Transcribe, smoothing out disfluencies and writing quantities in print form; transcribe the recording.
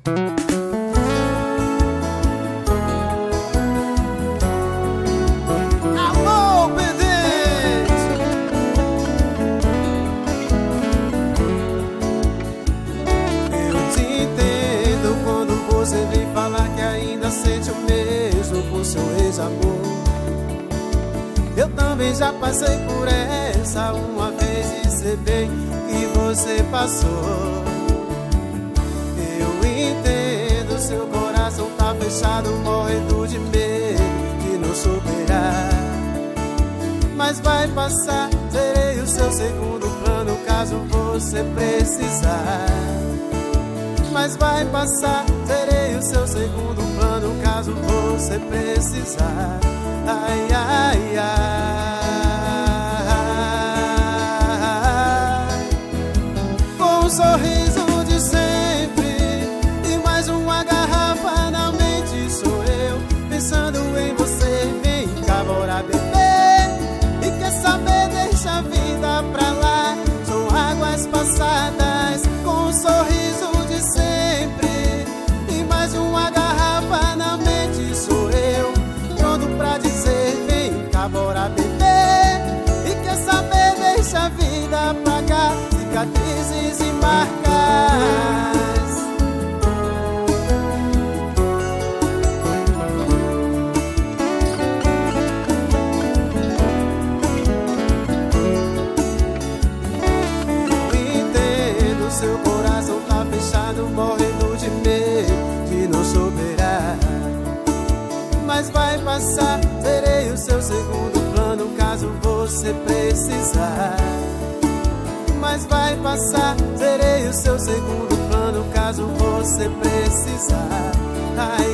Alô, Pedente! Eu te entendo quando você vem falar que ainda sente o mesmo por seu ex-amor. Eu também já passei por essa uma vez e sei bem que você passou. Eu entendo, seu coração tá fechado, morrendo de medo de não superar. Mas vai passar, serei o seu segundo plano caso você precisar. Mas vai passar, serei o seu segundo plano caso você precisar. Ai, ai, ai. Com um sorriso de sempre e mais uma garrafa na mente sou eu, pensando em você. Vem cá, bora beber. E quer saber, deixa a vida pra lá. São águas passadas. Com um sorriso de sempre e mais uma garrafa na mente sou eu, pronto pra dizer, vem cá, bora beber. E quer saber, deixa a vida pra cá. Cicatrizes e marcas. Seu coração tá fechado, morrendo de medo de não superar. Mas vai passar, serei o seu segundo plano caso você precisar. Mas vai passar, serei o seu segundo plano caso você precisar. Ai,